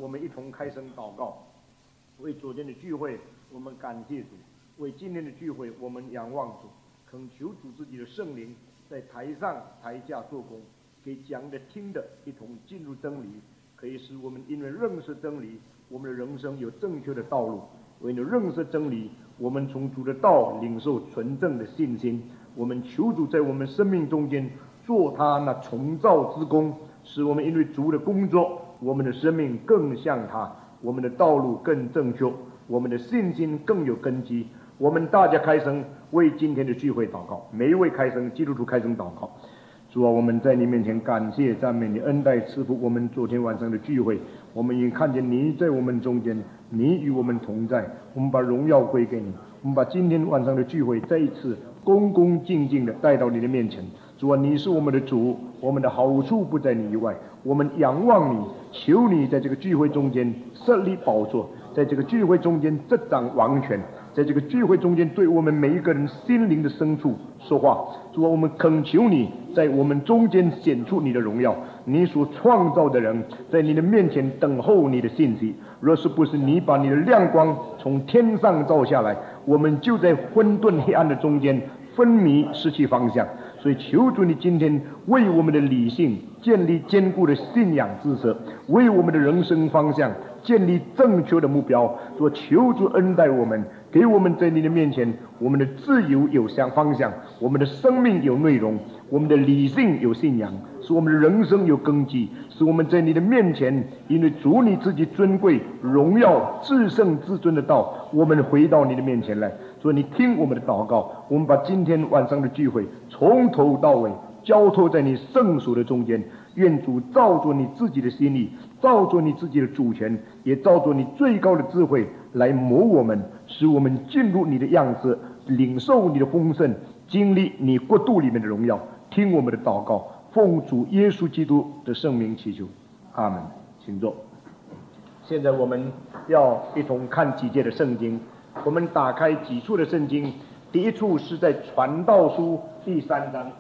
们一同开声祷告。为昨天的聚会，我们感谢主；为今天的聚会，我们仰望主，恳求主自己的圣灵在台上台下做工，给讲的听的一同进入真理，可以使我们因为认识真理，我们的人生有正确的道路。为了认识真理，我们从主的道领受纯正的信心。我们求主在我们生命中间做他那重造之功，使我们因为主的工作，我们的生命更像他，我们的道路更正确，我们的信心更有根基。我们大家开声为今天的聚会祷告，每一位开声基督徒开声祷告。主啊，我们在你面前感谢赞美你，恩待赐福我们昨天晚上的聚会。我们已经看见你在我们中间，你与我们同在，我们把荣耀归给你。我们把今天晚上的聚会再一次恭恭敬敬的带到你的面前。主啊，你是我们的主，我们的好处不在你以外，我们仰望你，求你在这个聚会中间设立宝座，在这个聚会中间执掌王权，在这个聚会中间对我们每一个人心灵的深处说话。主啊，我们恳求你在我们中间显出你的荣耀，你所创造的人在你的面前等候你的信息。若是不是你把你的亮光从天上照下来，我们就在混沌黑暗的中间昏迷失去方向。所以求主你今天为我们的理性建立坚固的信仰知识，为我们的人生方向建立正确的目标。说求主恩待我们，给我们在你的面前，我们的自由有方向，我们的生命有内容，我们的理性有信仰，使我们的人生有根基，使我们在你的面前，因为主你自己尊贵荣耀至圣至尊的道，我们回到你的面前来。所以你听我们的祷告，我们把今天晚上的聚会从头到尾交托在你圣所的中间。愿主照着你自己的心意，照着你自己的主权，也照着你最高的智慧来磨我们，使我们进入你的样式，领受你的丰盛，经历你国度里面的荣耀。听我们的祷告，奉主耶稣基督的圣名祈求，阿门。请坐。现在我们要一同看几节的圣经。我们打开几处的圣经，第一处是在传道书第3章。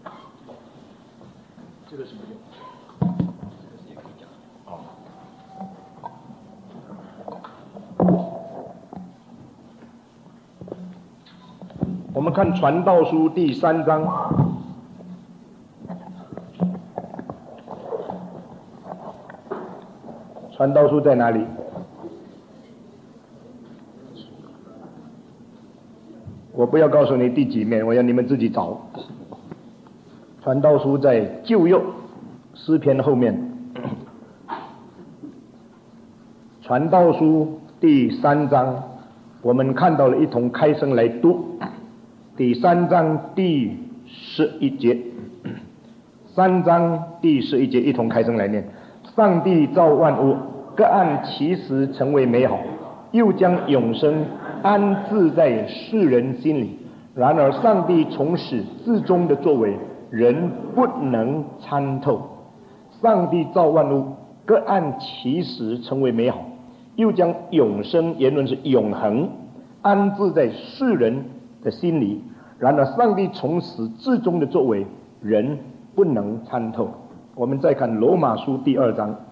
这个什么用？我们看传道书第3章。传道书在哪里？我不要告诉你第几面，我要你们自己找。传道书在旧约诗篇后面。传道书第3章，我们看到了，一同开声来读第3章第11节。3章第11节，一同开声来念：上帝造万物，各按其时成为美好，又将永生安置在世人心里。然而上帝从始至终的作为，人不能参透。上帝造万物，各按其时成为美好，又将永生，言论是永恒，安置在世人的心里。然而上帝从始至终的作为，人不能参透。我们再看罗马书第2章。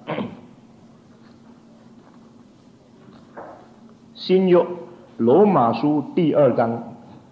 新约罗马书第2章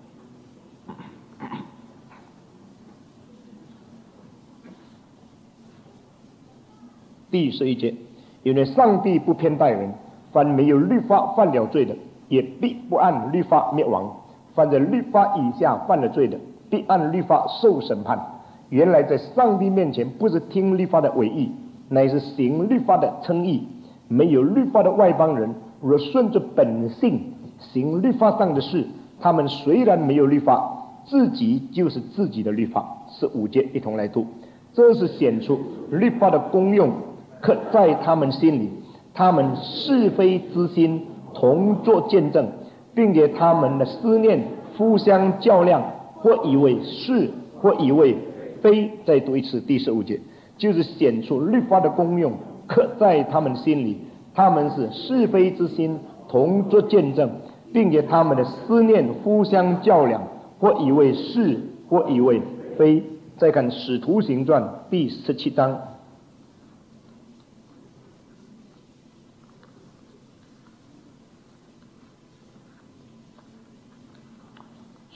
第11节，因为上帝不偏待人，凡没有律法犯了罪的，也必不按律法灭亡；凡在律法以下犯了罪的，必按律法受审判。原来在上帝面前，不是听律法的伪意，乃是行律法的称义。没有律法的外邦人，若顺着本性行律法上的事，他们虽然没有律法，自己就是自己的律法。15节一同来读。这是显出律法的功用刻在他们心里，他们是非之心同作见证，并且他们的思念互相较量，或以为是，或以为非。再读一次第15节，就是显出律法的功用刻在他们心里，他们是非之心同作见证，并且他们的思念互相较量，或以为是，或以为非。再看使徒行传第17章。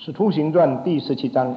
使徒行传第17章，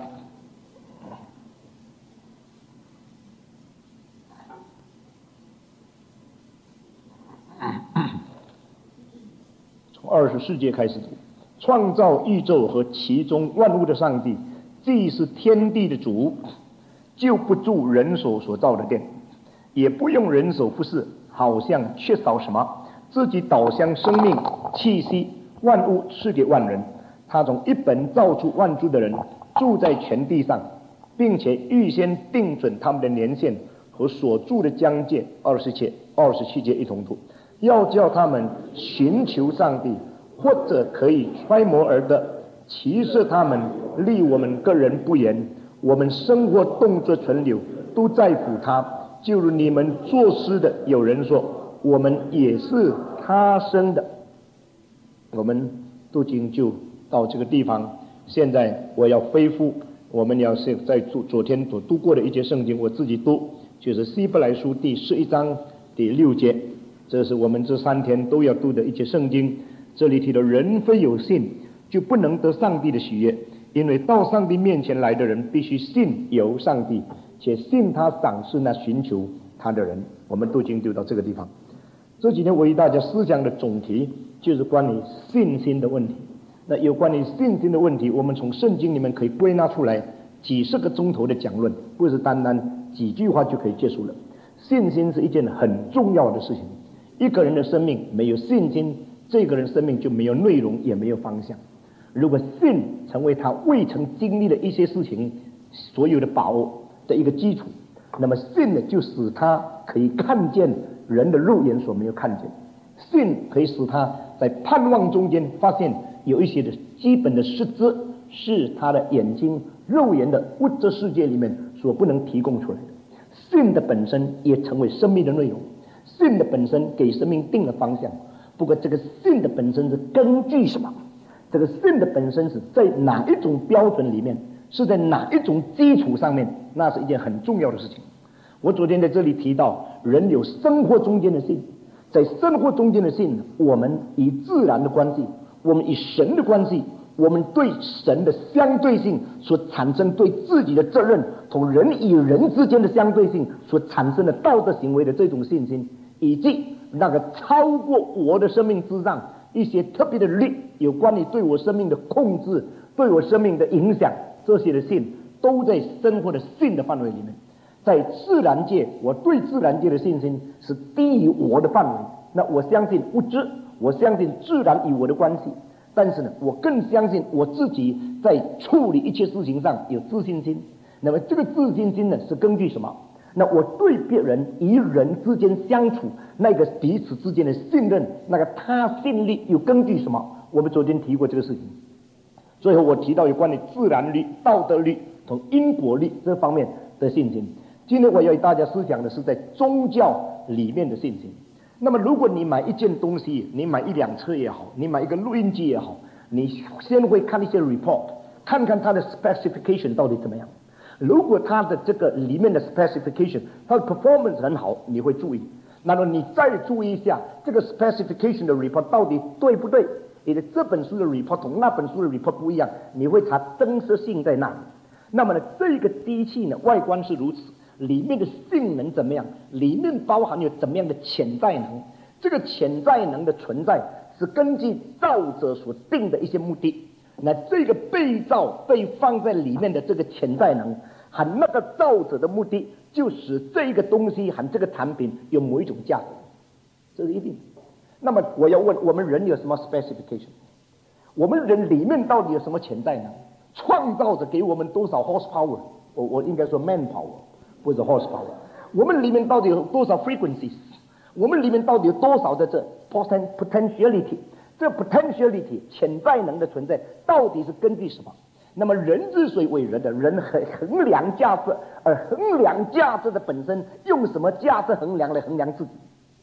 从24节开始读。创造宇宙和其中万物的上帝，既是天地的主，就不住人手所造的殿，也不用人手服侍，好像缺少什么，自己倒将生命气息万物赐给万人。他从一本造出万株的人，住在全地上，并且预先定准他们的年限和所住的疆界。27节一同读，要叫他们寻求上帝，或者可以揣摩而得，其实他们离我们个人不远，我们生活动作存留都在乎他。就如你们作诗的有人说，我们也是他生的。我们读经就到这个地方。现在我要恢复我们要是在昨天所读过的一节圣经，我自己读，就是希伯来书第11章第6节，这是我们这3天都要读的一节圣经。这里提到人非有信就不能得上帝的喜悦，因为到上帝面前来的人必须信有上帝，且信他赏赐那寻求他的人。我们都已经读到这个地方。这几天我与大家思想的总题就是关于信心的问题。那有关于信心的问题，我们从圣经里面可以归纳出来几十个钟头的讲论，不是单单几句话就可以结束了。信心是一件很重要的事情，一个人的生命没有信心，这个人生命就没有内容，也没有方向。如果信成为他未曾经历的一些事情所有的把握的一个基础，那么信呢就使他可以看见人的肉眼所没有看见，信可以使他在盼望中间发现有一些的基本的实质是他的眼睛肉眼的物质世界里面所不能提供出来的。信的本身也成为生命的内容，信的本身给生命定了方向。不过这个信的本身是根据什么？这个信的本身是在哪一种标准里面，是在哪一种基础上面，那是一件很重要的事情。我昨天在这里提到，人有生活中间的信，在生活中间的信，我们与自然的关系，我们与神的关系，我们对神的相对性所产生对自己的责任，同人与人之间的相对性所产生的道德行为的这种信心，以及那个超过我的生命之上一些特别的力，有关于对我生命的控制，对我生命的影响，这些的信都在生活的信的范围里面。在自然界，我对自然界的信心是低于我的范围。那我相信物质，我相信自然与我的关系，但是呢，我更相信我自己在处理一切事情上有自信心。那么这个自信心呢，是根据什么？那我对别人与人之间相处，那个彼此之间的信任，那个他信力又根据什么？我们昨天提过这个事情。最后我提到有关于自然律、道德律同因果律这方面的信心。今天我要与大家思想的是在宗教里面的信心。那么如果你买一件东西，你买一辆车也好，你买一个录音机也好，你先会看一些 report， 看看它的 specification 到底怎么样。如果它的这个里面的 specification 它的 performance 很好，你会注意。那么你再注意一下这个 specification 的 report 到底对不对，你的这本书的 report 同那本书的 report 不一样，你会查真实性在哪里。那么呢，这个机器呢，外观是如此，里面的性能怎么样，里面包含有怎么样的潜在能，这个潜在能的存在是根据造者所定的一些目的。那这个被造被放在里面的这个潜在能和那个造者的目的，就使这个东西和这个产品有某一种价值，这是一定。那么我要问，我们人有什么 specification？ 我们人里面到底有什么潜在能？创造者给我们多少 horsepower？ 我应该说 manpower， 不是 horsepower。 我们里面到底有多少 frequencies？ 我们里面到底有多少的这 potentiality？ 这 potentiality 潜在能的存在到底是根据什么？那么人之所以为人的，人衡量价值，而衡量价值的本身用什么价值衡量来衡量自己？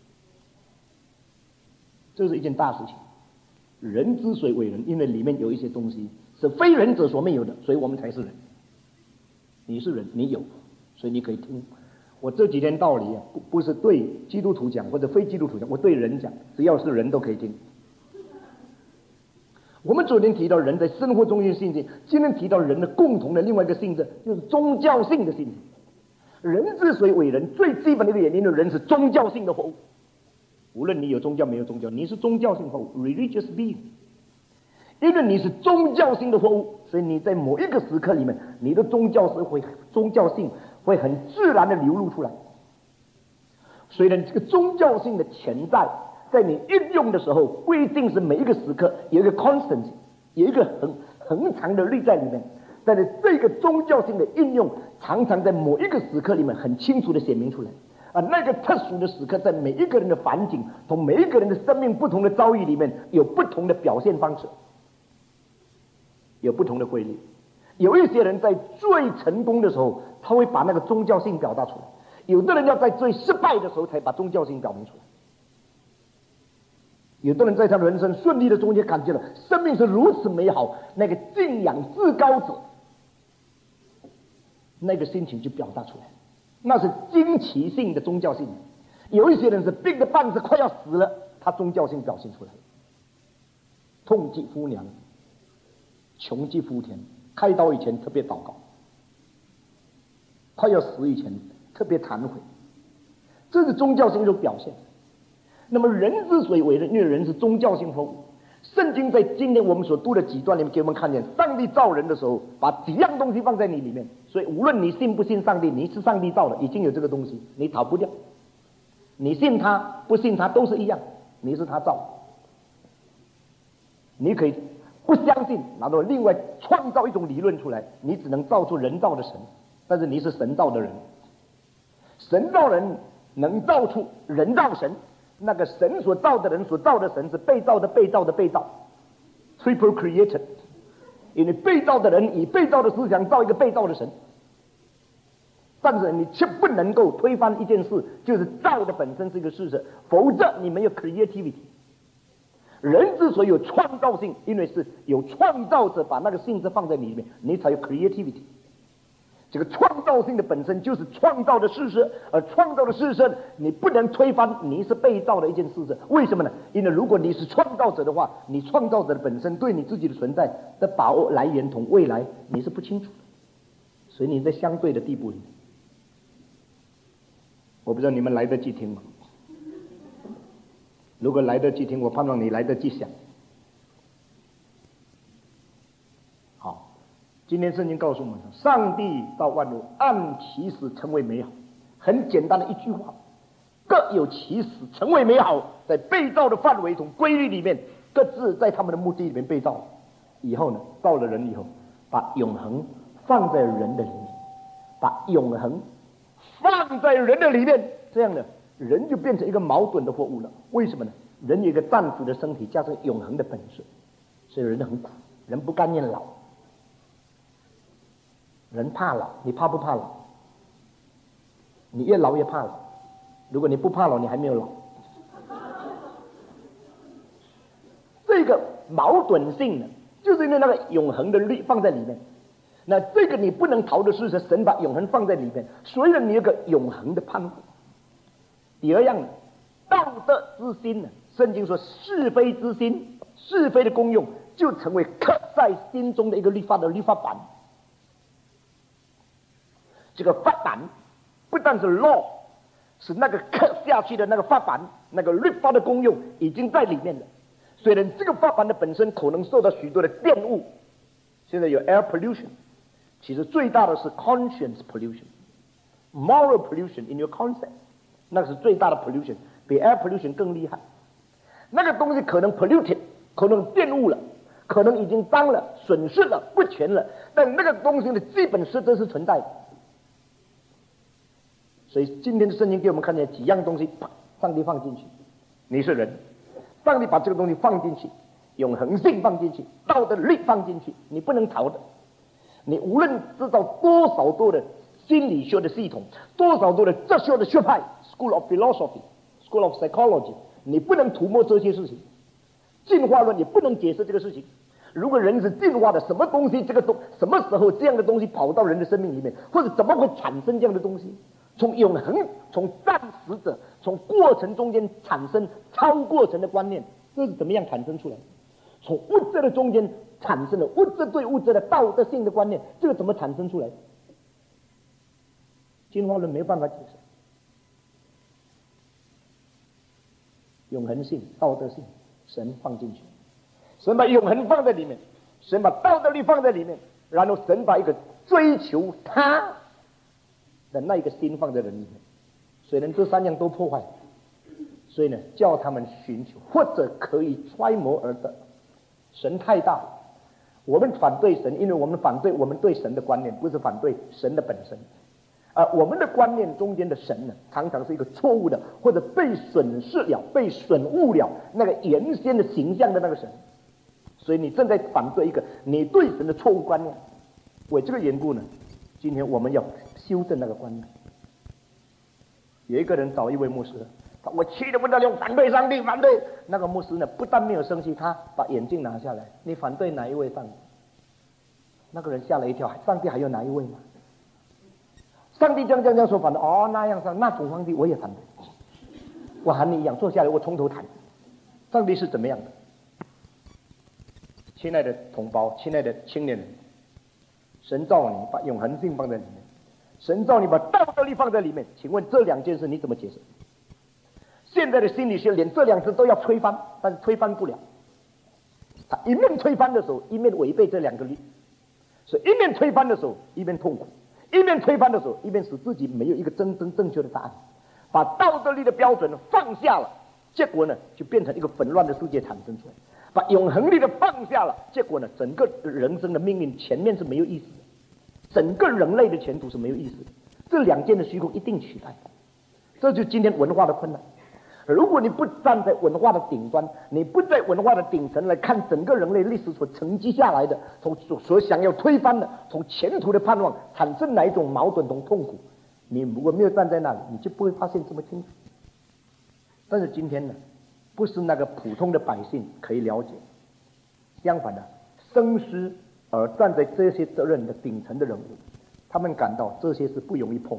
这是一件大事情。人之所以为人，因为里面有一些东西是非人者所没有的，所以我们才是人。你是人，你有，所以你可以听。我这几天道理啊，不是对基督徒讲或者非基督徒讲，我对人讲，只要是人都可以听。 我们昨天提到人在生活中的性质，今天提到人的共同的另外一个性质，就是宗教性的性质。人之所以为人，最基本的一个原因，人是宗教性的活物。无论你有宗教没有宗教，你是宗教性活物 （religious being）。因为你是宗教性的活物，所以你在某一个时刻里面，你的宗教性会很自然的流露出来。虽然这个宗教性的潜在你运用的时候，不一定是每一个时刻有一个 constant， 有一个恒常的律在里面，但是这个宗教性的应用，常常在某一个时刻里面很清楚的显明出来。那个特殊的时刻，在每一个人的环境同每一个人的生命不同的遭遇里面，有不同的表现方式，有不同的规律。有一些人在最成功的时候，他会把那个宗教性表达出来；有的人要在最失败的时候才把宗教性表明出来。有的人在他人生顺利的中间感觉了生命是如此美好，那个敬仰至高者，那个心情就表达出来，那是惊奇性的宗教性。有一些人是病得半死快要死了，他宗教性表现出来，痛疾夫娘，穷疾夫田，开刀以前特别祷告，快要死以前特别忏悔，这是宗教性的表现。那么人之所以为人，因为人是宗教性活物。圣经在今天我们所读的几段里面给我们看见，上帝造人的时候把几样东西放在你里面，所以无论你信不信上帝，你是上帝造的，已经有这个东西，你逃不掉。你信他不信他都是一样，你是他造的。你可以不相信，然后另外创造一种理论出来，你只能造出人造的神，但是你是神造的人。神造人能造出人造神，那个神所造的人所造的神是被造的被造的被造 ，triple created。因为被造的人以被造的思想造一个被造的神，但是你却不能够推翻一件事，就是造的本身是一个事实，否则你没有 creativity。人之所以有创造性，因为是有创造者把那个性质放在你里面，你才有 creativity。这个创造性的本身就是创造的事实，而创造的事实你不能推翻，你是被造的一件事实。为什么呢？因为如果你是创造者的话，你创造者的本身对你自己的存在的把握来源同未来你是不清楚的，所以你在相对的地步里面。我不知道你们来得及听吗？如果来得及听，我盼望你来得及想。好，今天圣经告诉我们，上帝造万物按其时成为美好。很简单的一句话，各有其时成为美好，在被造的范围同规律里面，各自在他们的目的里面被造。以后呢，造了人以后，把永恒放在人的里面，把永恒放在人的里面，这样呢，人就变成一个矛盾的货物了。为什么呢？人有一个暂时的身体，加上永恒的本质，所以人很苦，人不甘愿老，人怕老。你怕不怕老？你越老越怕老。如果你不怕老，你还没有老。这个矛盾性呢，就是因为那个永恒的律放在里面。那这个你不能逃的事实，神把永恒放在里面，所以你有个永恒的盼望。第二样呢，道德之心呢，圣经说是非之心，是非的功用就成为刻在心中的一个律法的律法板。这个法板不但是 law， 是那个刻下去的那个法板，那个律法的功用已经在里面了。虽然这个法板的本身可能受到许多的玷污，现在有 air pollution， 其实最大的是 conscience pollution，moral pollution in your concept， 那是最大的 pollution， 比 air pollution 更厉害。那个东西可能 polluted， 可能玷污了，可能已经脏了、损失了、不全了，但那个东西的基本实质是存在的。所以今天的圣经给我们看见几样东西，上帝放进去，你是人，上帝把这个东西放进去，永恒性放进去，道德律放进去，你不能逃的。你无论知道多少多的心理学的系统，多少多的哲学的学派 ，School of Philosophy，School of Psychology， 你不能涂抹这些事情。进化论也不能解释这个事情。如果人是进化的，什么东西什么时候这样的东西跑到人的生命里面，或者怎么会产生这样的东西？从永恒，从暂时者，从过程中间产生超过程的观念，这是怎么样产生出来？ 从物质的中间产生了物质对物质的道德性的观念，这个怎么产生出来？进化论没有办法解释。永恒性、道德性，神放进去，神把永恒放在里面，神把道德力放在里面，然后神把一个追求他的那一个心放在人里面，所以呢，这三样都破坏，所以呢，叫他们寻求，或者可以揣摩而得。神太大了，我们反对神，因为我们反对我们对神的观念，不是反对神的本身。我们的观念中间的神呢，常常是一个错误的，或者被损失了、被损误了那个原先的形象的那个神。所以你正在反对一个你对神的错误观念。为这个缘故呢，今天我们要修正那个观念。有一个人找一位牧师，我气得不得了，反对上帝，反对。那个牧师呢，不但没有生气，他把眼镜拿下来，你反对哪一位上帝？那个人吓了一跳，上帝还有哪一位吗？上帝这样说，反正那样上那种上帝我也反对。我喊你一样坐下来，我从头谈。上帝是怎么样的？亲爱的同胞，亲爱的青年人，神造你把永恒性放在里面，神造你把道德力放在里面，请问这两件事你怎么解释？现在的心理学连这两次都要推翻，但是推翻不了。他一面推翻的时候，一面违背这两个力，所以一面推翻的时候，一面痛苦。一面推翻的时候，一面使自己没有一个真正正确的答案，把道德力的标准放下了，结果呢就变成一个纷乱的世界产生出来；把永恒力的放下了，结果呢整个人生的命运前面是没有意思的，整个人类的前途是没有意思的。这两件的虚空一定取代，这就是今天文化的困难。如果你不站在文化的顶端，你不在文化的顶层来看整个人类历史所沉积下来的，从所想要推翻的，从前途的盼望产生哪一种矛盾同痛苦，你如果没有站在那里，你就不会发现这么清楚。但是今天呢，不是那个普通的百姓可以了解，相反的，深思而站在这些责任的顶层的人物，他们感到这些是不容易碰。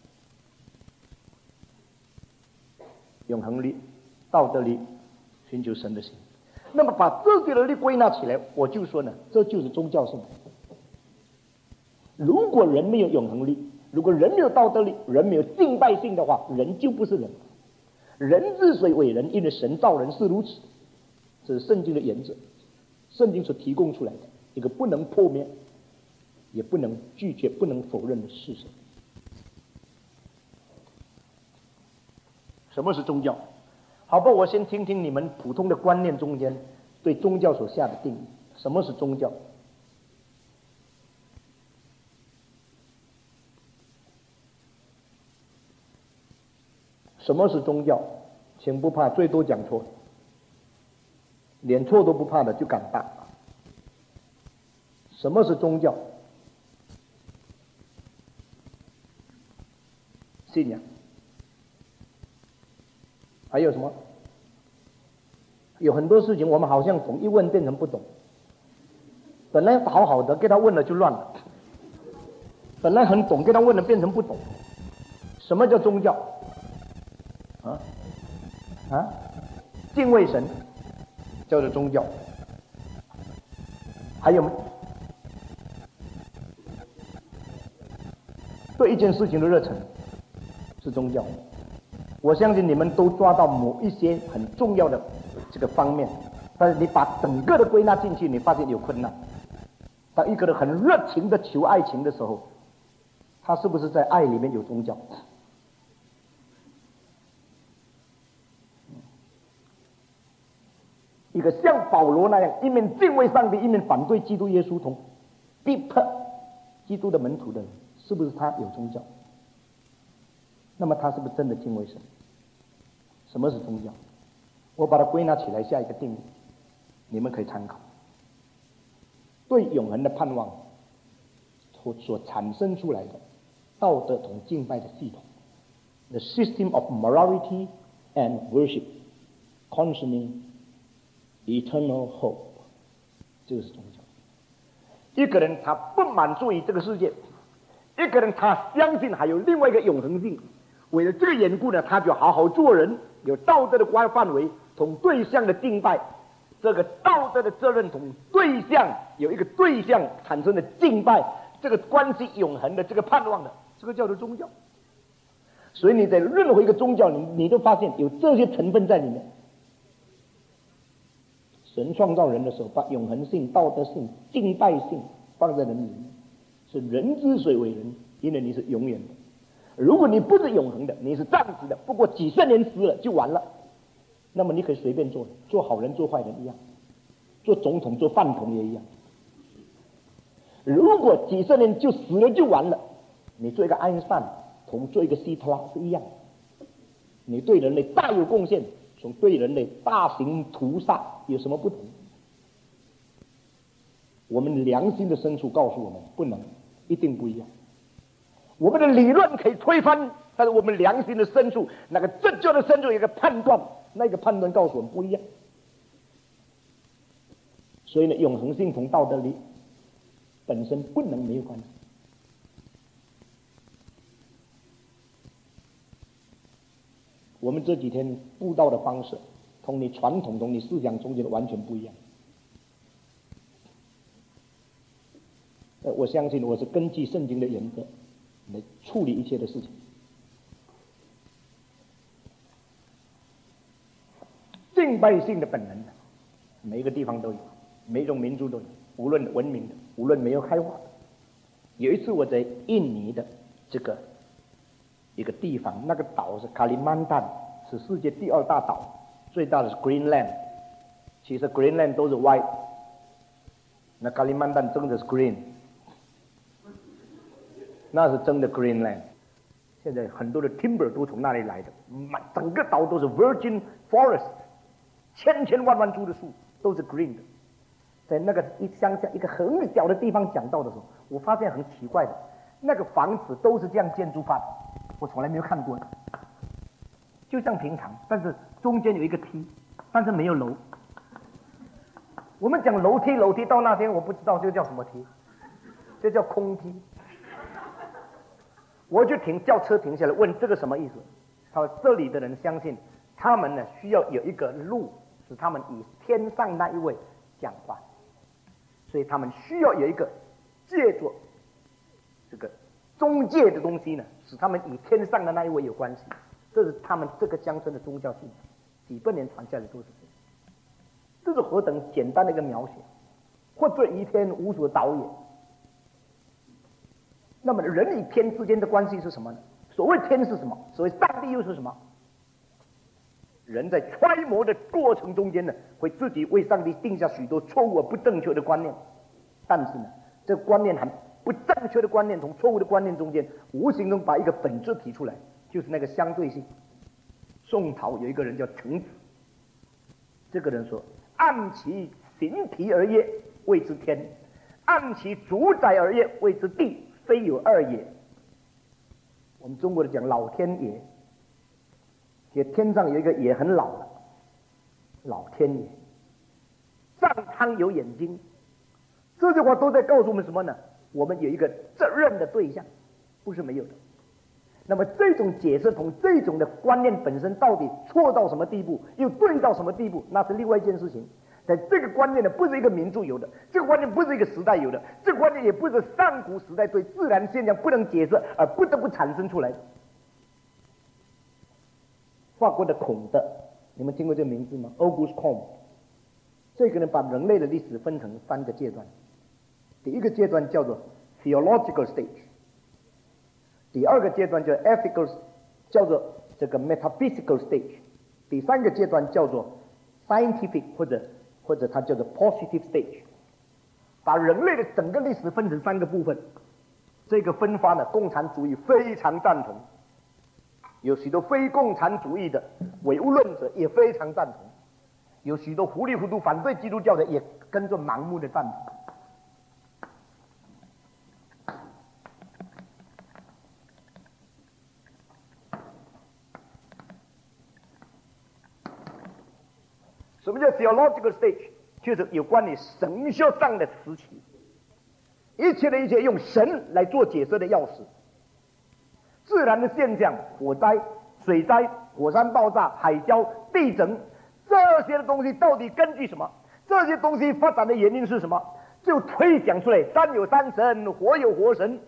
永恒力、道德力，寻求神的心。那么把这些的力归纳起来，我就说呢，这就是宗教性。如果人没有永恒力，如果人没有道德力，人没有敬拜性的话，人就不是人。人之所以为人，因为神造人是如此，这是圣经的原则，圣经所提供出来的一个不能破灭，也不能拒绝、不能否认的事实。什么是宗教？好吧，我先听听你们普通的观念中间对宗教所下的定义。什么是宗教？什么是宗教？请不怕，最多讲错，连错都不怕的就敢大。什么是宗教？信仰。还有什么？有很多事情我们好像懂，一问变成不懂。本来好好的，给他问了就乱了。本来很懂，给他问了变成不懂。什么叫宗教？敬畏神叫做宗教。还有对一件事情的热忱是宗教。我相信你们都抓到某一些很重要的这个方面，但是你把整个的归纳进去，你发现有困难。当一个人很热情的求爱情的时候，他是不是在爱里面有宗教？一个像保罗那样一面敬畏上帝，一面反对基督耶稣同逼迫基督的门徒的人，是不是他有宗教？那么他是不是真的敬畏神？什么是宗教？我把它归纳起来，下一个定义，你们可以参考。对永恒的盼望所产生出来的道德同敬拜的系统 ，the system of morality and worship concerning eternal hope， 这个是宗教。一个人他不满足于这个世界，一个人他相信还有另外一个永恒性。为了这个缘故呢，他就好好做人，有道德的范围，同对象的敬拜， 这个道德的责任同对象有一个对象产生的敬拜，这个关系永恒的这个盼望的，这个叫做宗教。所以你在任何一个宗教你都发现有这些成分在里面。神创造人的时候，把永恒性、道德性、敬拜性放在人里面，是人之所以为人，因为你是永远的。如果你不是永恒的，你是暂时的，不过几十年死了就完了，那么你可以随便做，做好人做坏人一样，做总统做饭桶也一样。如果几十年就死了就完了，你做一个爱因斯坦同做一个希特拉是一样的，你对人类大有贡献，从对人类大型屠杀有什么不同？我们良心的深处告诉我们，不能，一定不一样。我们的理论可以推翻，但是我们良心的深处，那个正确的深处有一个判断，那个判断告诉我们不一样。所以呢，永恒性同道德理本身不能没有关系。我们这几天布道的方式，同你传统、同你思想中间的完全不一样。我相信我是根据圣经的原则来处理一切的事情。敬拜性的本能，每一个地方都有，每一种民族都有，无论文明的，无论没有开化的。有一次我在印尼的这个一个地方，那个岛是卡里曼丹，是世界第2大岛，最大的是 Greenland。其实 Greenland 都是 white， 那卡里曼丹真的是 green， 那是真的 Greenland。现在很多的 timber 都从那里来的，整个岛都是 virgin forest， 千万株的树都是 green 的。在那个乡下一个很小的地方讲道的时候，我发现很奇怪的，那个房子都是这样建筑法的，我从来没有看过的，就像平常，但是中间有一个梯，但是没有楼。我们讲楼梯到那边我不知道这叫什么梯，这叫空梯。我就叫车停下来问这个什么意思，他说这里的人相信他们呢需要有一个路使他们与天上那一位讲话，所以他们需要有一个借着这个中介的东西呢，使他们与天上的那一位有关系。这是他们这个乡村的宗教信仰，几百年传下来都是这样。这是何等简单的一个描写，或者一天无所导也。那么人与天之间的关系是什么呢？所谓天是什么？所谓上帝又是什么？人在揣摩的过程中间呢，会自己为上帝定下许多错误而不正确的观念，但是呢，这个观念还不正确的观念同错误的观念中间，无形中把一个本质提出来，就是那个相对性。宋朝有一个人叫程子，这个人说：“按其形体而言，谓之天；按其主宰而言，谓之地。非有二也。”我们中国的讲老天爷，其实天上有一个也很老了，老天爷，上苍有眼睛。这句话都在告诉我们什么呢？我们有一个责任的对象，不是没有的。那么这种解释同这种的观念本身到底错到什么地步，又对到什么地步，那是另外一件事情。但这个观念呢，不是一个民族有的，这个观念不是一个时代有的，这个观念也不是上古时代对自然现象不能解释而不得不产生出来的。法国的孔德，你们听过这个名字吗？ Auguste Comte。 这个人把人类的历史分成3个阶段，第一个阶段叫做 theological stage， 第二个阶段叫 ethical， 叫做这个 metaphysical stage， 第3个阶段叫做 scientific 或者它叫做 positive stage， 把人类的整个历史分成3个部分。这个分法呢，共产主义非常赞同，有许多非共产主义的唯物论者也非常赞同，有许多糊里糊涂反对基督教的也跟着盲目的赞同。什么叫 theological stage？ 就是有关于神学上的时期，一切的一切用神来做解释的钥匙。自然的现象，火灾、水灾、火山爆炸、海啸、地震，这些的东西到底根据什么？ 这些东西发展的原因是什么？就推想出来，山有山神，火有火神，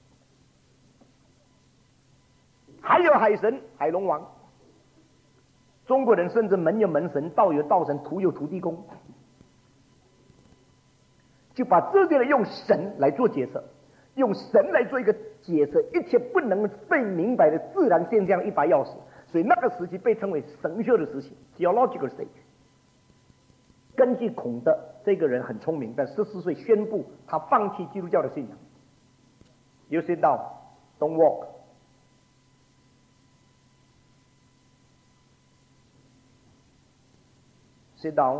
还有海神海龙王。中国人甚至门有门神，道有道神，土有土地公，就把这些人用神来做解释，用神来做一个解释一切不能被明白的自然现象一把钥匙。所以那个时期被称为神学的时期 （theological stage）。根据孔德这个人很聪明，在14岁宣布他放弃基督教的信仰。You sit down, don't walk. sit down.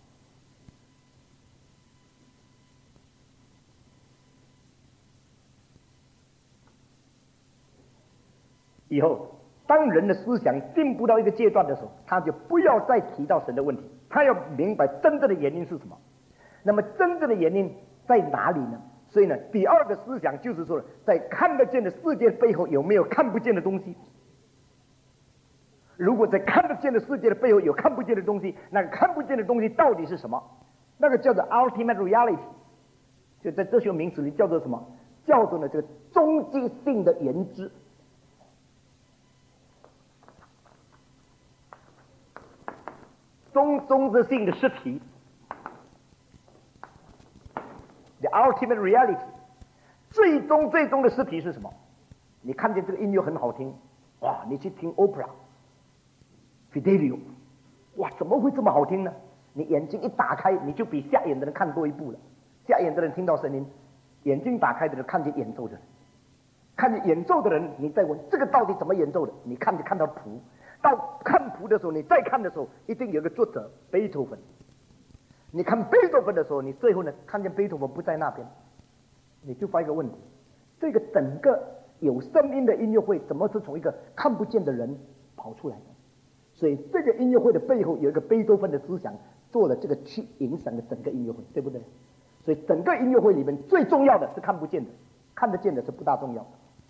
以后，当人的思想进步到一个阶段的时候，他就不要再提到神的问题，他要明白真正的原因是什么。那么真正的原因在哪里呢？所以呢，第二个思想就是说，在看得见的世界背后有没有看不见的东西？如果在看得见的世界的背后有看不见的东西，那个看不见的东西到底是什么？那个叫做 ultimate reality， 就在哲学名词里叫做什么？叫做呢这个终极性的原知。终极性的实体 ，the ultimate reality， 最终的实体是什么？你看见这个音乐很好听，哇，你去听 opera。Fidelio， 哇，怎么会这么好听呢？你眼睛一打开，你就比瞎眼的人看多一步了。瞎眼的人听到声音，眼睛打开的人看见演奏的人，看见演奏的人，你再问这个到底怎么演奏的？你看到谱，到看谱的时候，你再看的时候，一定有个作者贝多芬。你看贝多芬的时候，你最后呢看见贝多芬不在那边，你就发一个问题：这个整个有声音的音乐会，怎么是从一个看不见的人跑出来的？所以这个音乐会的背后有一个贝多芬的思想，做了这个去影响了整个音乐会，对不对？所以整个音乐会里面最重要的是看不见的，看得见的是不大重要的。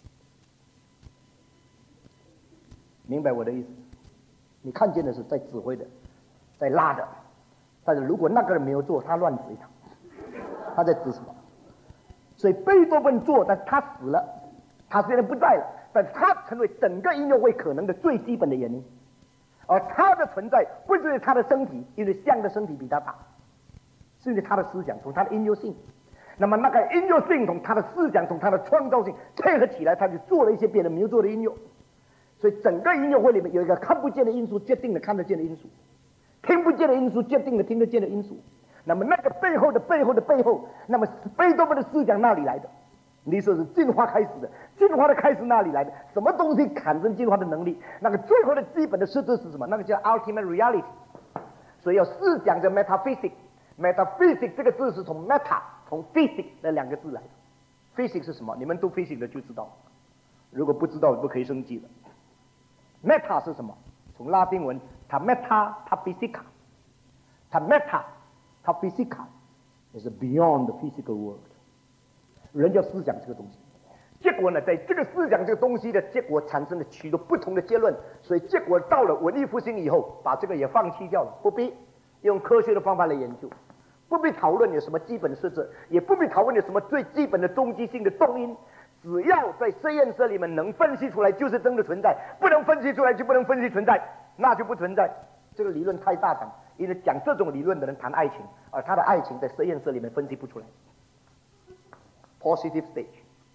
明白我的意思？你看见的是在指挥的，在拉的，但是如果那个人没有做，他乱指一场，他在指什么？所以贝多芬做，但他死了，他虽然不在了，但他成为整个音乐会可能的最基本的原因。而他的存在不是因为他的身体，因为象的身体比他大，是因为他的思想，从他的音乐性。那么那个音乐性从他的思想，从他的创造性配合起来，他就做了一些别人没有做的音乐。所以整个音乐会里面有一个看不见的因素决定了看得见的因素，听不见的因素决定了听得见的因素。那么那个背后的背后的背后，那么贝多芬的思想哪里来的？你说是进化开始的，进化的开始哪里来的？什么东西产生进化的能力？那个最后的基本的实质是什么？那个叫 ultimate reality。所以要思想叫 metaphysics。metaphysics 这个字是从 meta 从 physics 的两个字来的。physics 是什么？你们读 physics 的就知道，如果不知道不可以生气了。meta 是什么？从拉丁文 ta meta ta physica， ta meta ta physica is beyond the physical world。人要思想这个东西，结果呢，在这个思想这个东西的结果产生了许多不同的结论，所以结果到了文艺复兴以后，把这个也放弃掉了，不必用科学的方法来研究，不必讨论有什么基本的设置，也不必讨论有什么最基本的终极性的动因，只要在实验室里面能分析出来，就是真的存在；不能分析出来，就不能分析存在，那就不存在。这个理论太大胆，因为讲这种理论的人谈爱情，而他的爱情在实验室里面分析不出来。Positive stage，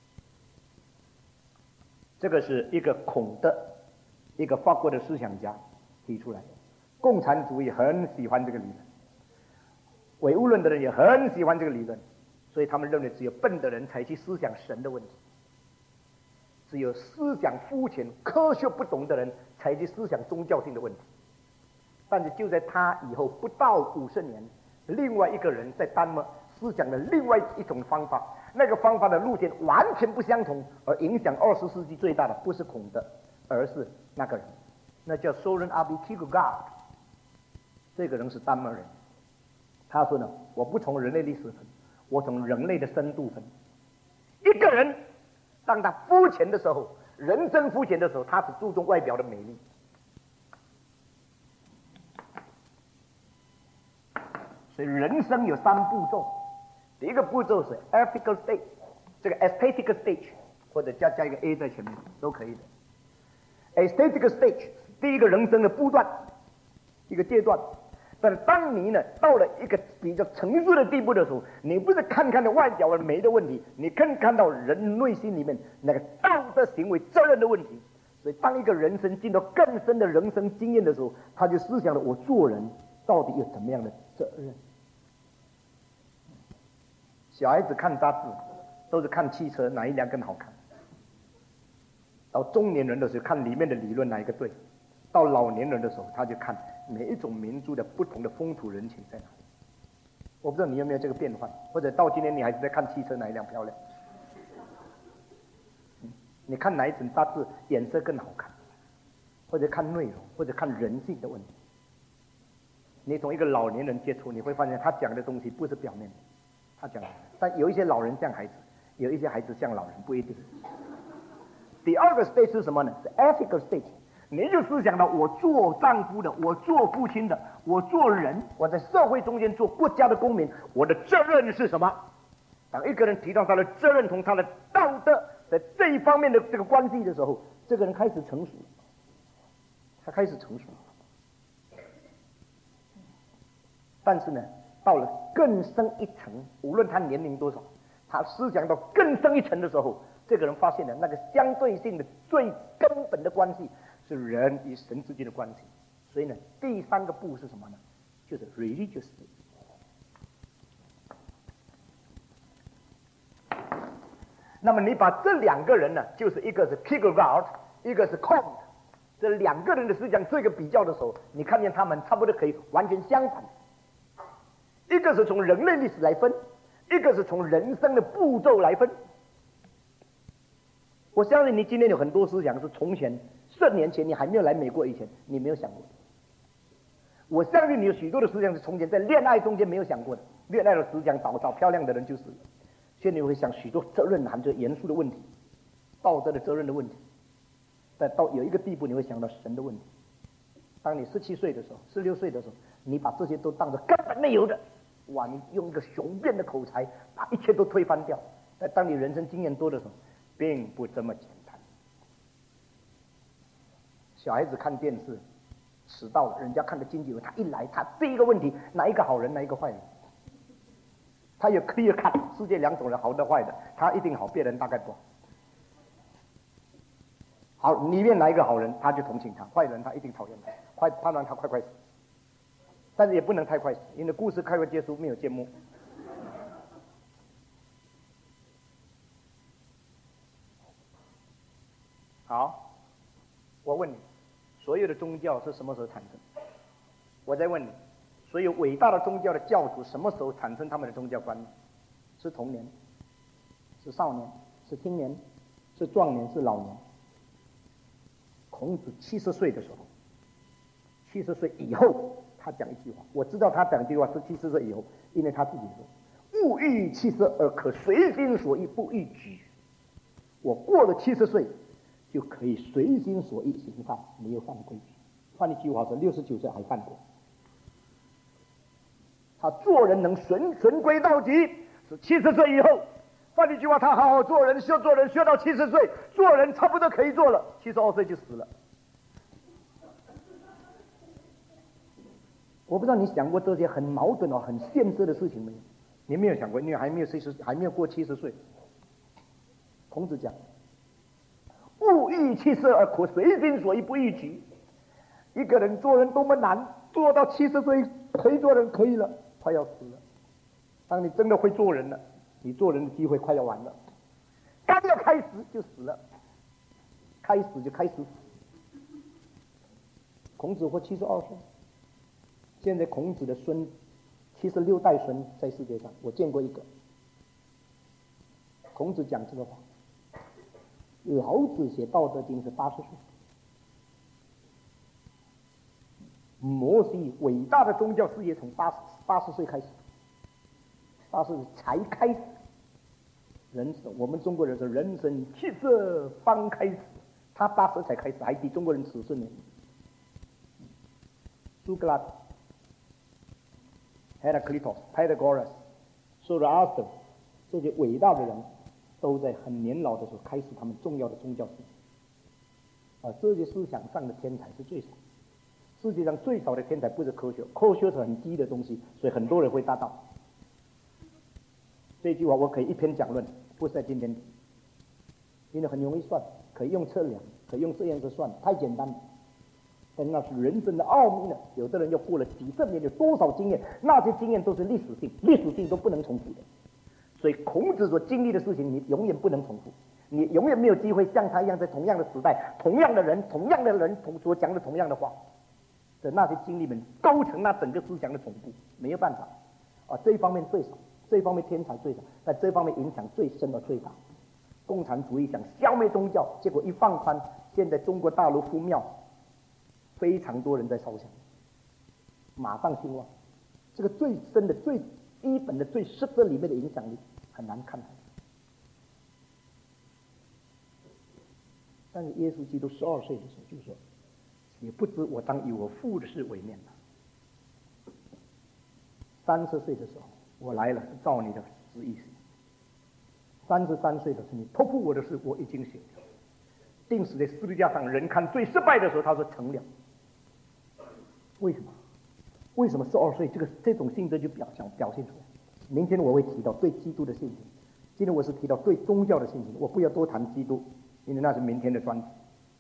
这个是一个孔德，一个法国的思想家提出来的。共产主义很喜欢这个理论，唯物论的人也很喜欢这个理论，所以他们认为只有笨的人才去思想神的问题，只有思想肤浅、科学不懂的人才去思想宗教性的问题。但是就在他以后不到50年，另外一个人在丹麦思想的另外一种方法，那个方法的路线完全不相同，而影响20世纪最大的不是孔德，而是那个人，那叫 Søren Abbe Kierkegaard。这个人是丹麦人，他说呢，我不从人类历史分，我从人类的深度分。一个人当他肤浅的时候，人生肤浅的时候，他只注重外表的美丽。 所以人生有3步骤，第一个步骤是 ethical stage， 这个 aesthetic stage， 或者加一个 a 在前面都可以的。aesthetic stage 第一个人生的步段，一个阶段。但是当你呢到了一个比较成熟的地步的时候，你不是看到外表的美的问题，你更看到人内心里面那个道德行为责任的问题。所以当一个人生进到更深的人生经验的时候，他就思想了我做人到底有怎么样的责任。小孩子看杂志都是看汽车哪一辆更好看，到中年人的时候看里面的理论哪一个对，到老年人的时候他就看每一种民族的不同的风土人情在哪里。我不知道你有没有这个变换，或者到今天你还是在看汽车哪一辆漂亮，你看哪一种杂志颜色更好看，或者看内容，或者看人性的问题。你从一个老年人接触，你会发现他讲的东西不是表面的，他讲的，但有一些老人像孩子，有一些孩子像老人，不一定。第二个 stage 是什么呢？是 ethical stage。你就思想到我做丈夫的，我做父亲的，我做人，我在社会中间做国家的公民，我的责任是什么？当一个人提到他的责任同他的道德在这一方面的这个关系的时候，这个人开始成熟，他开始成熟。但是呢，到了更深一层，无论他年龄多少，他思想到更深一层的时候，这个人发现了那个相对性的最根本的关系是人与神之间的关系。所以呢，第3个步是什么呢？就是 religious。那么你把这2个人呢，就是一个是 Kierkegaard， 一个是 Comte， 这2个人的思想做一个比较的时候，你看见他们差不多可以完全相反。一个是从人类历史来分，一个是从人生的步骤来分。我相信你今天有很多思想是从前10年前你还没有来美国以前你没有想过的。我相信你有许多的思想是从前在恋爱中间没有想过的，恋爱的思想找漂亮的人就是了。所以你会想许多责任含着严肃的问题，道德的责任的问题。但到有一个地步你会想到神的问题。当你17岁的时候，16岁的时候，你把这些都当作根本没有的，哇，你用一个雄辩的口才把一切都推翻掉。但当你人生经验多的时候，并不这么简单。小孩子看电视迟到了，人家看得津津有味，他一来，他第一个问题哪一个好人哪一个坏人，他也可以看世界2种人，好的坏的，他一定好，别人大概不好。好，里面哪一个好人他就同情他，坏人他一定讨厌他，他让他快死。但是也不能太快死，因为故事快结束没有揭幕。好，我问你，所有的宗教是什么时候产生？我再问你，所有伟大的宗教的教主什么时候产生他们的宗教观念？是童年，是少年，是青年，是壮年，是老年。孔子70岁的时候，70岁以后他讲一句话，我知道他讲一句话是70岁以后，因为他自己说勿欲70而可随心所欲不逾矩。我过了70岁就可以随心所欲行犯，没有犯规矩。换一句话说，69岁还犯过。他做人能循规蹈矩是70岁以后。换一句话，他好好做人，学做人学到70岁，做人差不多可以做了，72岁就死了。我不知道你想过这些很矛盾很现实的事情没有？你没有想过，因为还没有过70岁。孔子讲勿欲70而可随心所欲不逾矩。一个人做人多么难，做到70岁可以做人可以了，快要死了。当你真的会做人了，你做人的机会快要完了，刚要开始就死了，开始就开始死。孔子活72岁，现在孔子的孙76代孙在世界上，我见过一个。孔子讲这个话，老子写《道德经》是80岁，摩西伟大的宗教事业从80岁开始，80岁才开始。人生，我们中国人说人生70方开始，他80才开始，还比中国人迟10年。苏格拉底 Heraclitus、Pythagoras、Zoroaster 这些伟大的人，都在很年老的时候开始他们重要的宗教思想。这些思想上的天才是最少。世界上最少的天才不是科学，科学是很低的东西，所以很多人会达到。这句话我可以一篇讲论，不是在今天，因为很容易算，可以用测量，可以用这样子算，太简单了。但那是人生的奥秘呢。有的人又过了几十年，有多少经验，那些经验都是历史性，历史性都不能重复的。所以孔子所经历的事情，你永远不能重复，你永远没有机会像他一样，在同样的时代、同样的人所讲的同样的话的那些经历们，构成那整个思想的总部，没有办法。这一方面最少，这一方面天才最少，但这方面影响最深和最大。共产主义想消灭宗教，结果一放宽，现在中国大陆寺庙非常多人在烧香，马上兴旺。这个最深的、最基本的、最实质里面的影响力很难看。但是耶稣基督12岁的时候就说：“也不知我当以我父的事为念了。”30岁的时候，我来了，是照你的旨意行。33岁的时候，你托付我的事，我已经行了。钉死在十字架上，人看最失败的时候，他说成了。为什么？为什么12岁这种性质就表现出来？明天我会提到对基督的信心，今天我是提到对宗教的信心，我不要多谈基督，因为那是明天的专题。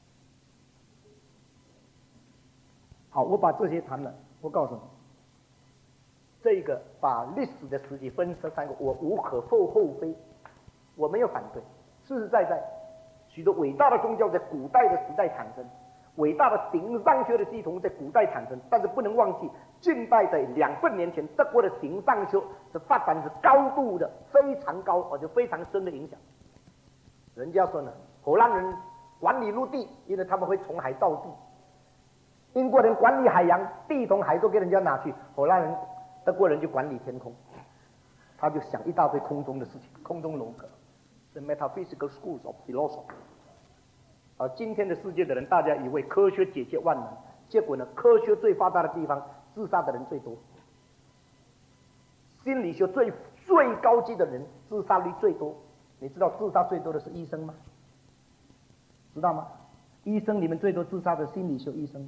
好，我把这些谈了，我告诉你，这个把历史的时期分成3个，我无可厚非，我没有反对。实实在在，许多伟大的宗教在古代的时代产生，伟大的形上学的系统在古代产生，但是不能忘记，近代在200年前，德国的形上学的发展是高度的非常高，而且非常深的影响。人家说呢，荷兰人管理陆地，因为他们会从海造地；英国人管理海洋，地从海都给人家拿去；德国人就管理天空，他就想一大堆空中的事情，空中楼阁，是 metaphysical schools of philosophy。而今天的世界的人，大家以为科学解决万难，结果呢，科学最发达的地方，自杀的人最多；心理学最高级的人，自杀率最多。你知道自杀最多的是医生吗？知道吗？医生里面最多自杀的心理学医生。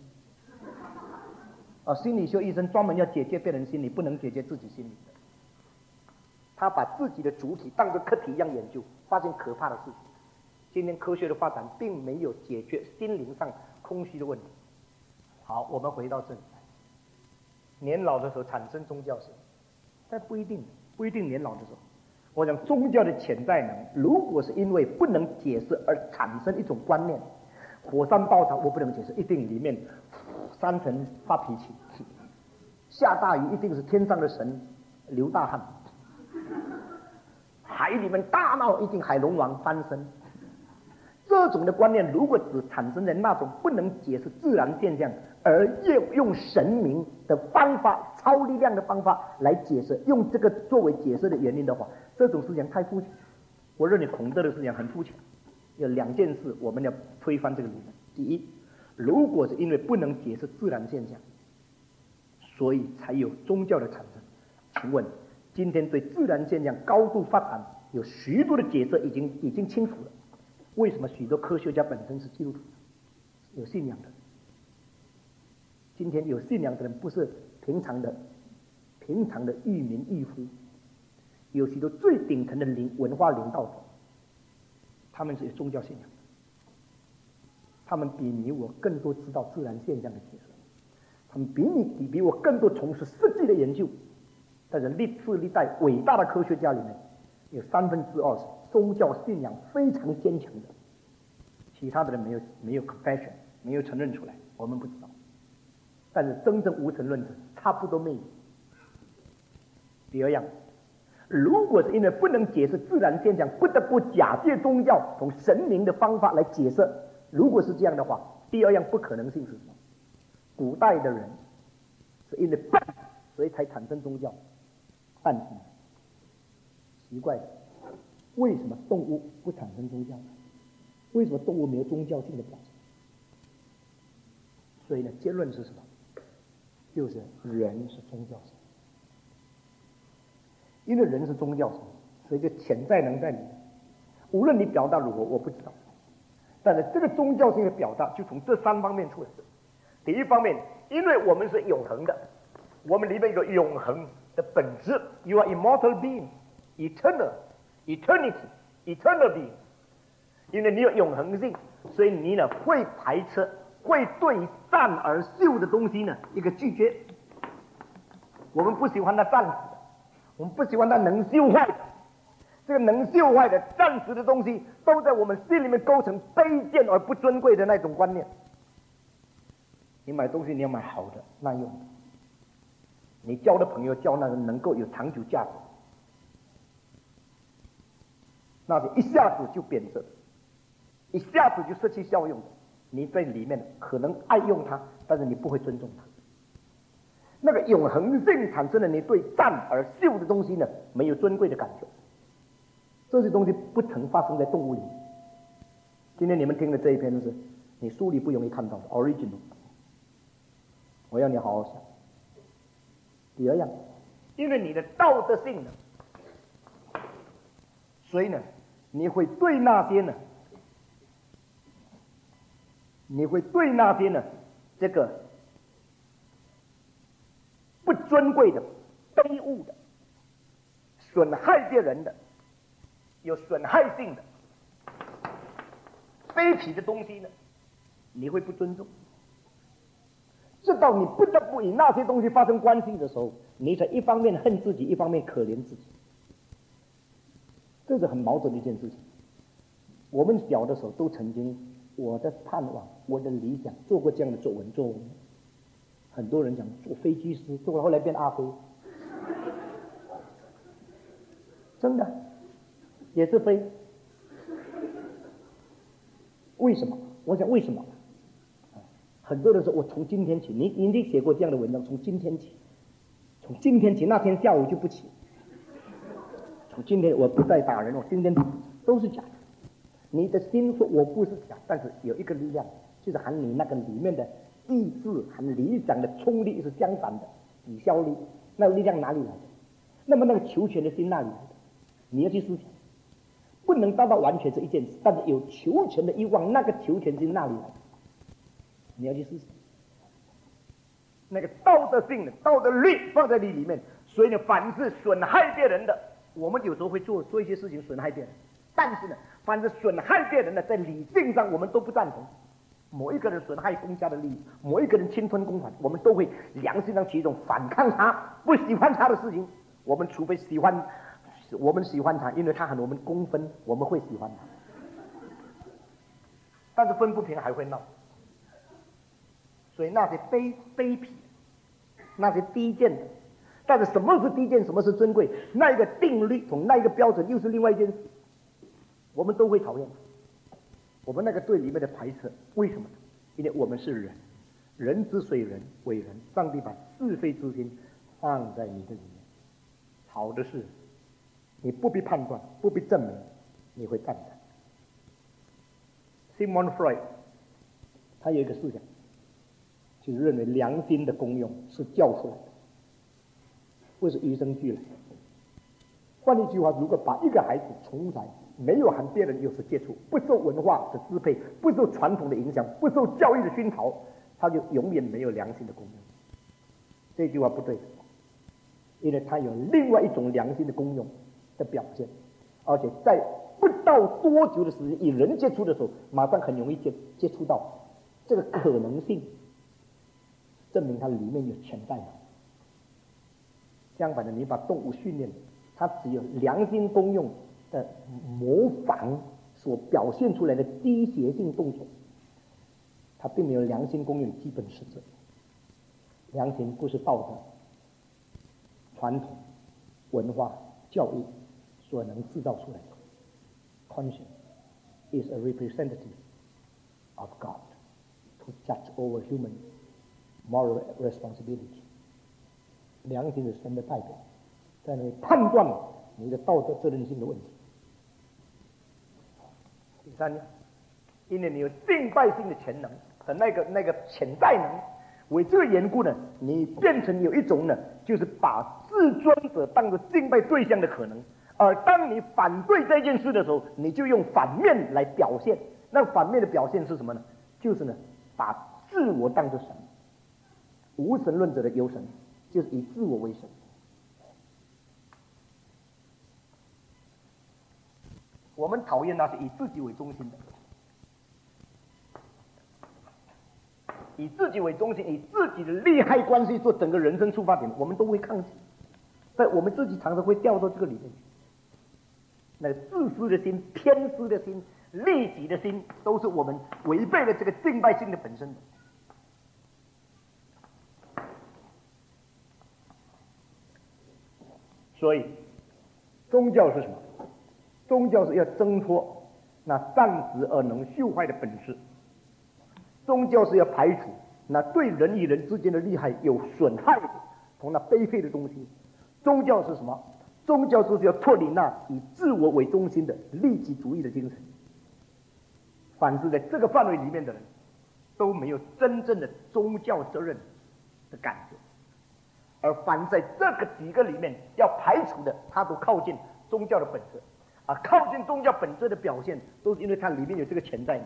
心理学医生专门要解决别人心理，不能解决自己心理的。他把自己的主体当作课题一样研究，发现可怕的事情。今天科学的发展并没有解决心灵上空虚的问题。好，我们回到这里来。年老的时候产生宗教是，但不一定年老的时候。我讲宗教的潜在能，如果是因为不能解释而产生一种观念，火山爆发我不能解释，一定里面山神发脾气，下大雨一定是天上的神流大汗，海里面大闹一定海龙王翻身。这种的观念如果只产生在那种不能解释自然现象，而用神明的方法、超力量的方法来解释，用这个作为解释的原因的话，这种思想太肤浅。我认为孔德的思想很肤浅。有2件事我们要推翻这个理论。第一，如果是因为不能解释自然现象，所以才有宗教的产生，请问今天对自然现象高度发展有许多的解释已经清楚了，为什么许多科学家本身是基督徒，有信仰的？今天有信仰的人不是平常的愚民愚夫，有许多最顶层的文化领导者，他们是有宗教信仰的，他们比你我更多知道自然现象的解释，他们比我更多从事实际的研究。但是历次历代伟大的科学家里面，有2/3是宗教信仰非常坚强的，其他的人没有 confession， 没有承认出来，我们不知道。但是真正无神论者差不多没有。第二样，如果是因为不能解释自然现象，不得不假借宗教从神明的方法来解释，如果是这样的话，第二样不可能性是什么？古代的人是因为笨，所以才产生宗教。但是奇怪的，为什么动物不产生宗教呢？为什么动物没有宗教性的表现？所以呢，结论是什么？就是人是宗教性。 因为人是宗教生物，所以就潜在能在里面。无论你表达如何，我不知道，但是这个宗教性的表达就从这3方面出来。第一方面，因为我们是永恒的，我们里面有永恒的本质 ，You are immortal being, eternal being。因为你有永恒性，所以你呢会排斥，会对善而秀的东西呢一个拒绝。我们不喜欢它暂时的，我们不喜欢它能秀坏的。这个能秀坏的、暂时的东西，都在我们心里面构成卑贱而不尊贵的那种观念。你买东西，你要买好的、耐用的。你交的朋友，交那个能够有长久价值，那是一下子就贬值，一下子就失去效用的。你在里面可能爱用它，但是你不会尊重它。那个永恒性产生了你对赞而秀的东西呢，没有尊贵的感觉。这些东西不曾发生在动物里。今天你们听的这一篇是你书里不容易看到的 original。我要你好好想。第二样，因为你的道德性呢，所以呢，你会对那些呢，这个不尊贵的、卑污的、损害别人的、有损害性的、卑鄙的东西呢，你会不尊重。直到你不得不与那些东西发生关系的时候，你才一方面恨自己，一方面可怜自己。这是很矛盾的一件事情。我们小的时候都曾经，我的盼望、我的理想，做过这样的作文。很多人讲做飞机师，做了后来变阿飞，真的也是飞。为什么？我想为什么？很多人说，我从今天起，你一定写过这样的文章，从今天起，那天下午就不起。从今天我不再打人，我今天都是假的。你的心说我不是假，但是有一个力量，就是和你那个里面的意志和理想的冲力是相反的，抵消力。那个力量哪里来的？那么那个求全的心哪里来的？你要去思想。不能达到完全是一件事，但是有求全的欲望，那个求全心哪里来的？你要去思想。那个道德性的道德律放在你里面，所以呢，凡是损害别人的，我们有时候会做一些事情损害别人，但是呢，凡是损害别人的，在理性上我们都不赞成。某一个人损害公家的利益，某一个人侵吞公款，我们都会良心上起一种反抗他、不喜欢他的事情。我们除非我们喜欢他，因为他和我们公分，我们会喜欢他。但是分不平还会闹。所以那些卑鄙，那些低贱的，但是什么是低贱，什么是尊贵，那一个定律，从那一个标准又是另外一件事，我们都会讨厌。我们那个对里面的排斥，为什么？因为我们是人，人之所以人为人，上帝把是非之心放在你的里面。好的事，你不必判断，不必证明，你会赞成。Sigmund Freud 他有一个思想，就是认为良心的功用是教出来的，不是与生俱来的。换一句话，如果把一个孩子从来没有和别人有所接触，不受文化的支配，不受传统的影响，不受教育的熏陶，他就永远没有良心的功用。这句话不对的，因为他有另外一种良心的功用的表现，而且在不到多久的时间与人接触的时候，马上很容易接触到这个可能性，证明它里面有潜在的。相反的，你把动物训练，它只有良心功用的模仿所表现出来的低邪性动作，它并没有良心功用的基本实质。良心不是道德、传统、文化、教育所能制造出来的。Conscience is a representative of God to judge over human moral responsibility. 良心是神的代表，在那里判断你的道德责任心的问题。第三呢，因为你有敬拜性的潜能和那个潜在能， 为这个缘故呢，你变成有一种呢，就是把至尊者当作敬拜对象的可能。而当你反对这件事的时候，你就用反面来表现。那反面的表现是什么呢？就是呢，把自我当作神。无神论者的有神，就是以自我为神。我们讨厌那些以自己为中心的，以自己为中心，以自己的利害关系做整个人生出发点，我们都会抗拒。在我们自己常常会掉到这个里面去。那个自私的心、偏私的心、利己的心，都是我们违背了这个敬拜性的本身的。所以，宗教是什么？宗教是要挣脱那暂时而能朽坏的本质。宗教是要排除那对人与人之间的利害有损害的同那卑废的东西。宗教是什么？宗教就是要脱离那以自我为中心的利己主义的精神。凡是在这个范围里面的人，都没有真正的宗教责任的感觉。而凡在这个几个里面要排除的，他都靠近宗教的本质。而靠近宗教本质的表现，都是因为它里面有这个潜在。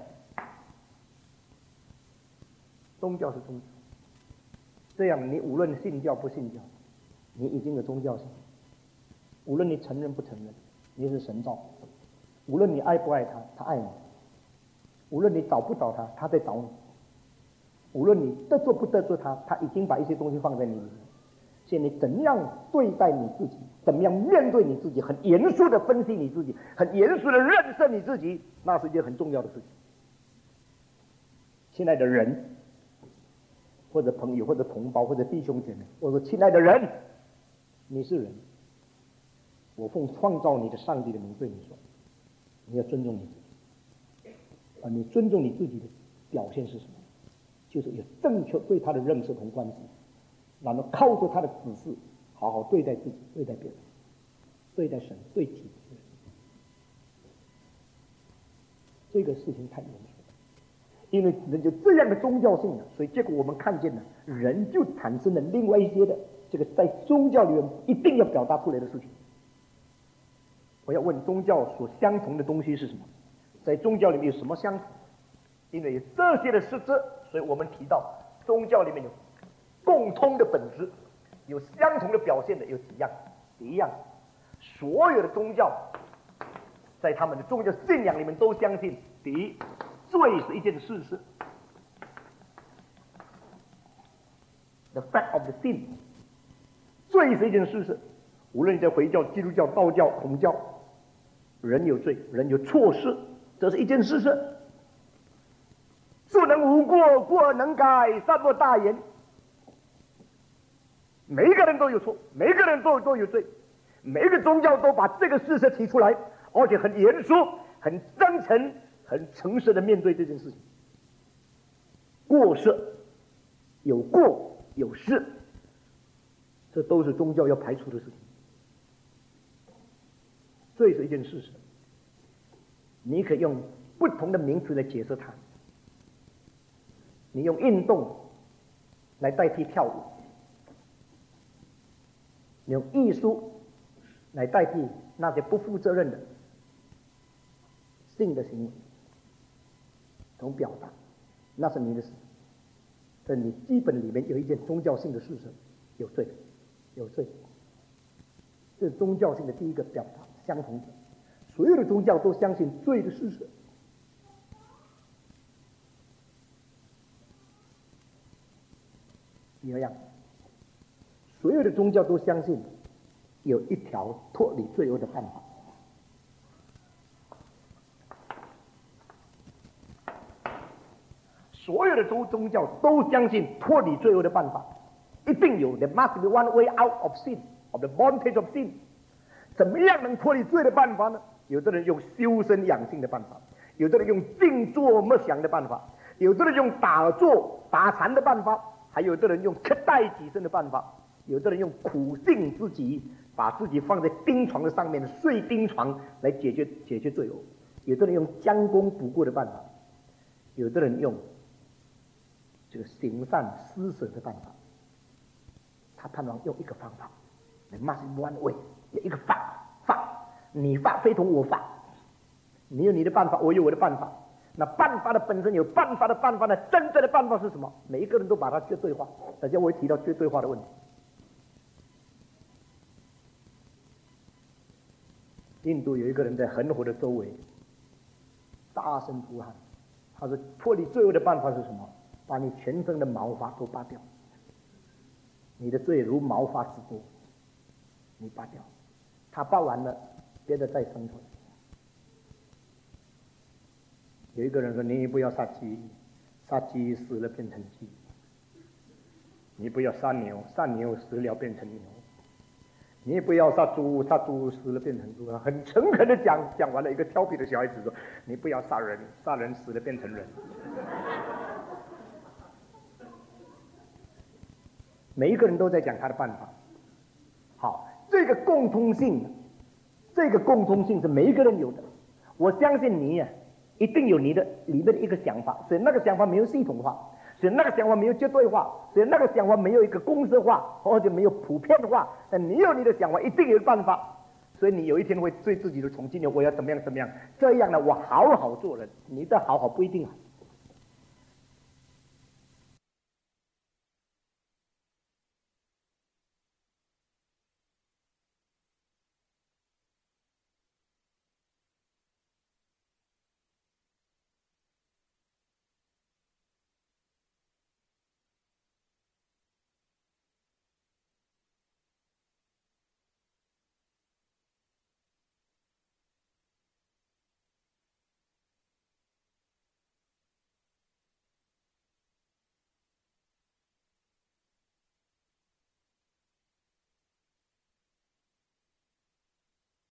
宗教是宗教，这样你无论信教不信教，你已经有宗教性。无论你承认不承认，你是神造。无论你爱不爱他，他爱你；无论你找不找他，他在找你；无论你得罪不得罪他，他已经把一些东西放在你里面。所以你怎样对待你自己，怎么样面对你自己，很严肃的分析你自己，很严肃的认识你自己，那是一件很重要的事情。亲爱的人，或者朋友，或者同胞，或者弟兄姐妹，我说亲爱的人，你是人，我奉创造你的上帝的名对你说，你要尊重你自己。而你尊重你自己的表现是什么？就是有正确对他的认识同关系，然后靠着他的指示，好好对待自己，对待别人，对待神，对己。这个事情太严肃了，因为人就这样的宗教性了，所以结果我们看见了，人就产生了另外一些的这个在宗教里面一定要表达出来的事情。我要问，宗教所相同的东西是什么？在宗教里面有什么相同？因为有这些的实质，所以我们提到宗教里面有共通的本质，有相同的表现的有几样。第一样，所有的宗教在他们的宗教信仰里面都相信，第一，罪是一件事实 ，the fact of the sin， 罪是一件事实。无论你在回教、基督教、道教、孔教，人有罪，人有错事，这是一件事实。孰能无过，过而能改，善莫大焉。每一个人都有错，每一个人都有罪，每一个宗教都把这个事实提出来，而且很严肃、很真诚、很诚实的面对这件事情。过失有过有失，这都是宗教要排除的事情。罪是一件事实，你可以用不同的名词来解释它。你用运动来代替跳舞，你用艺术来代替那些不负责任的性的行为，同表达，那是你的事。这你基本里面有一件宗教性的事实，有罪，有罪。这是宗教性的第一个表达相同点。所有的宗教都相信罪的事实。第二样，所有的宗教都相信有一条脱离罪恶的办法。所有的宗教都相信脱离罪恶的办法，一定有。There must be one way out of sin, of the bondage of sin。怎么样能脱离罪的办法呢？有的人用修身养性的办法，有的人用静坐默想的办法，有的人用打坐打禅的办法，还有的人用克待己身的办法，有的人用苦性自己，把自己放在钉床的上面睡钉床来解决罪恶，有的人用将功补过的办法，有的人用这个行善施舍的办法。他盼望用一个方法 ，there must be one way， 有一个法，你法非同我法，你有你的办法，我有我的办法。那办法的本身有办法的办法呢？真正的办法是什么？每一个人都把它绝对化。大家会提到绝对化的问题。印度有一个人在恒河的周围大声呼喊，他说脱离罪恶的办法是什么？把你全身的毛发都拔掉，你的罪如毛发之多，你拔掉。他拔完了，别的再生出来。有一个人说：“你不要杀鸡，杀鸡死了变成鸡；你不要杀牛，杀牛死了变成牛；你也不要杀猪，杀猪死了变成猪。”很诚恳的讲完了。一个调皮的小孩子说：“你不要杀人，杀人死了变成人。”每一个人都在讲他的办法。好，这个共通性是每一个人有的。我相信你呀，一定有你的里面的一个想法，所以那个想法没有系统化，所以那个想法没有绝对化，所以那个想法没有一个公式化，或者没有普遍化。但你有你的想法，一定有办法。所以你有一天会对自己的崇敬，我要怎么样，这样呢，我好好做人。你的好好不一定好。